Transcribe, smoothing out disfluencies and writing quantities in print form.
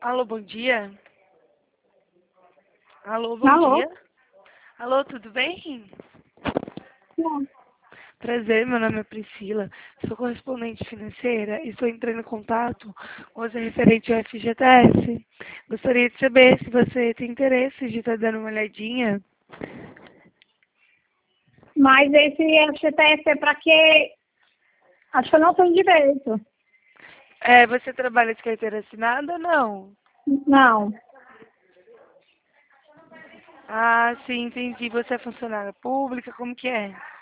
Alô, bom dia. Alô, bom Alô? dia. Alô, tudo bem? Não. Prazer, meu nome é Priscila. Sou correspondente financeira e estou entrando em contato com você referente ao FGTS. Gostaria de saber se você tem interesse de estar dando uma olhadinha. Mas esse FGTS é para quê? Acho que eu não tenho direito. Você trabalha de carteira assinada ou não? Não. Ah, sim, entendi. Você é funcionária pública, como que é?